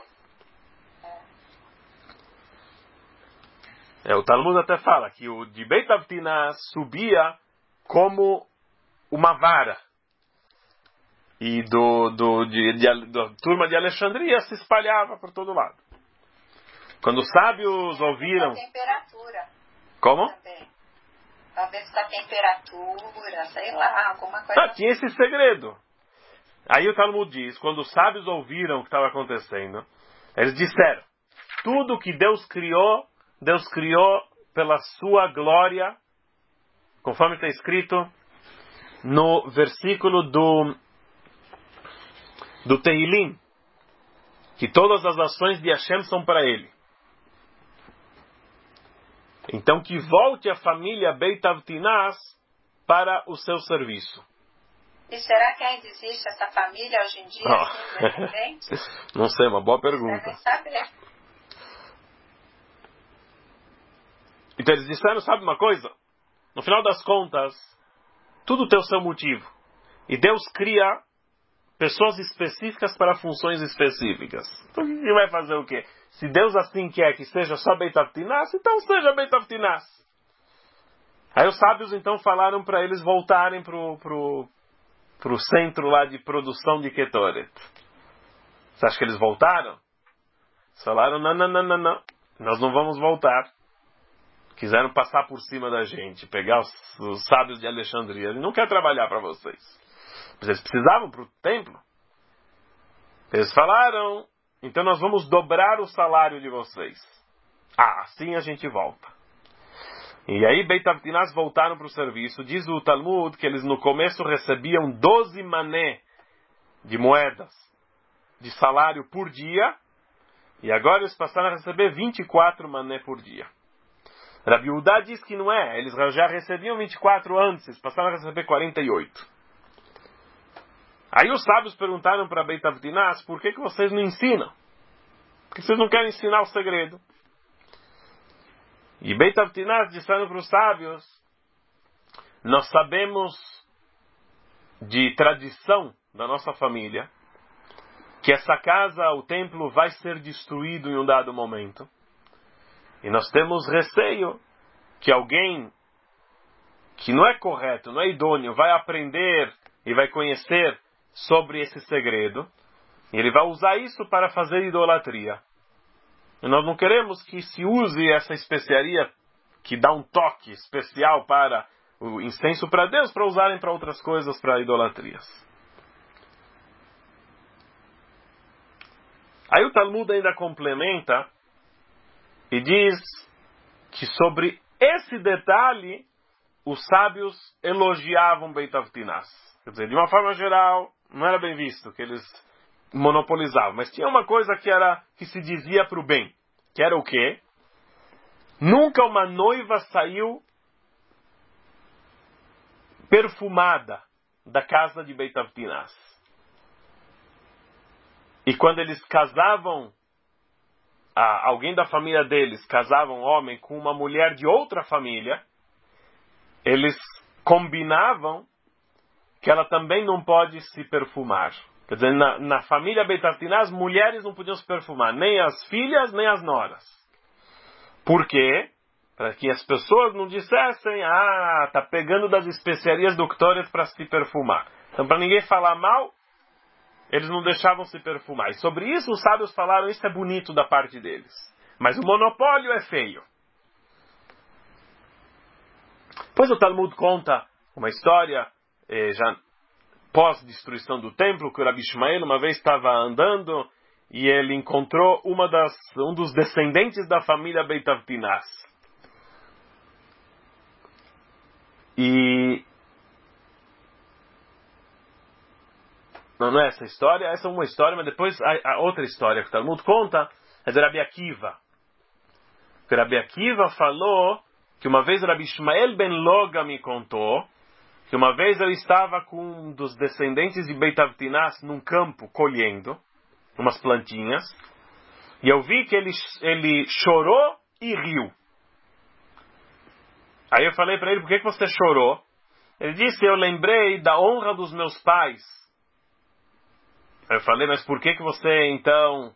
O Talmud até fala que o de Beit Avtinas subia como uma vara. E da turma de Alexandria se espalhava por todo lado. Quando os sábios ouviram... A temperatura. Como? Também. Talvez com a temperatura, sei lá, alguma coisa. Tinha esse segredo. Aí o Talmud diz, quando os sábios ouviram o que estava acontecendo, eles disseram, tudo que Deus criou pela sua glória, conforme está escrito no versículo do Tehilim, que todas as ações de Hashem são para ele. Então que volte a família Beit Avtinas para o seu serviço. E será que ainda existe essa família hoje em dia? Não sei, uma boa pergunta. Então eles disseram, sabe uma coisa? No final das contas, tudo tem o seu motivo. E Deus cria pessoas específicas para funções específicas. Então ele vai fazer o quê? Se Deus assim quer que seja só Beit Avtinas, então seja Beit Avtinas. Aí os sábios então falaram para eles voltarem pro centro lá de produção de Ketoret. Você acha que eles voltaram? Eles falaram, não. Nós não vamos voltar. Quiseram passar por cima da gente, pegar os sábios de Alexandria. Ele não quer trabalhar para vocês. Mas eles precisavam para o templo. Eles falaram, então nós vamos dobrar o salário de vocês. Assim a gente volta. E aí Beit Avtinas voltaram para o serviço. Diz o Talmud que eles no começo recebiam 12 mané de moedas de salário por dia. E agora eles passaram a receber 24 mané por dia. Rabi Yehuda diz que não é. Eles já recebiam 24 antes. Passaram a receber 48. Aí os sábios perguntaram para Beit Avdinas, por que vocês não ensinam? Por que vocês não querem ensinar o segredo? E Beit Avdinas disseram para os sábios, nós sabemos de tradição da nossa família, que essa casa, o templo, vai ser destruído em um dado momento. E nós temos receio que alguém que não é correto, não é idôneo, vai aprender e vai conhecer sobre esse segredo, e ele vai usar isso para fazer idolatria. E nós não queremos que se use essa especiaria que dá um toque especial para o incenso para Deus, para usarem para outras coisas, para idolatrias. Aí o Talmud ainda complementa e diz que sobre esse detalhe os sábios elogiavam Beit Avdinas. Quer dizer, de uma forma geral, não era bem visto que eles monopolizavam, mas tinha uma coisa que se dizia para o bem, que era o quê? Nunca uma noiva saiu perfumada da casa de Beit Avdinas. E quando eles casavam, alguém da família deles casava um homem com uma mulher de outra família, eles combinavam que ela também não pode se perfumar. Quer dizer, na família Beit Avdinas, mulheres não podiam se perfumar, nem as filhas, nem as noras. Por quê? Para que as pessoas não dissessem, está pegando das especiarias do Ktoret para se perfumar. Então, para ninguém falar mal, eles não deixavam se perfumar. E sobre isso os sábios falaram, isso é bonito da parte deles. Mas o monopólio é feio. Depois o Talmud conta uma história, já pós-destruição do templo, que o Rabi Ishmael uma vez estava andando e ele encontrou um dos descendentes da família Beit Avdinas. E não é essa história, essa é uma história, mas depois a outra história que o Talmud conta é de Rabi Akiva. Que Rabi Akiva falou que uma vez Rabi Ishmael ben Loga me contou que uma vez eu estava com um dos descendentes de Beit Avdinas num campo colhendo umas plantinhas e eu vi que ele chorou e riu. Aí eu falei para ele, por que você chorou? Ele disse, eu lembrei da honra dos meus pais. Aí eu falei, mas por que você então...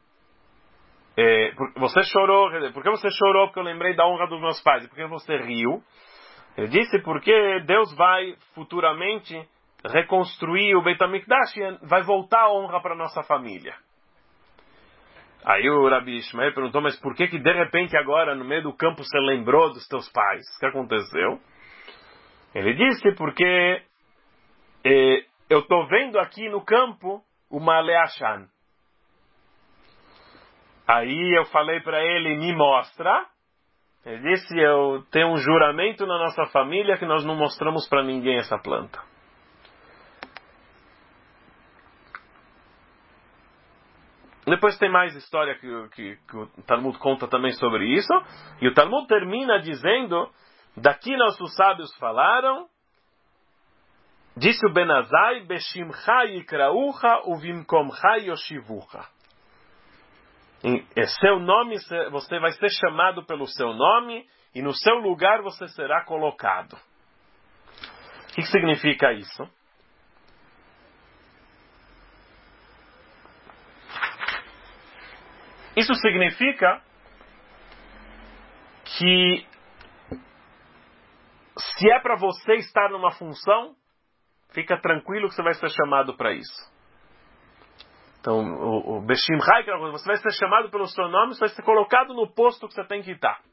você chorou, por que você chorou? Porque eu lembrei da honra dos meus pais. E por que você riu? Ele disse, porque Deus vai futuramente reconstruir o Beit HaMikdash e vai voltar a honra para a nossa família. Aí o Rabi Ishmael perguntou, mas por que de repente agora no meio do campo você lembrou dos teus pais? O que aconteceu? Ele disse, porque eu estou vendo aqui no campo uma Aleachan. Aí eu falei para ele, me mostra. Ele disse, eu tenho um juramento na nossa família que nós não mostramos para ninguém essa planta. Depois tem mais história que o Talmud conta também sobre isso. E o Talmud termina dizendo, daqui nossos sábios falaram, disse o Ben Azai, Beshimcha yikraucha uvimkomcha yoshivucha. Em seu nome, você vai ser chamado pelo seu nome e no seu lugar você será colocado. O que significa isso? Isso significa que se é para você estar numa função, fica tranquilo que você vai ser chamado para isso. Então, o Beshim Hai, você vai ser chamado pelo seu nome, você vai ser colocado no posto que você tem que estar.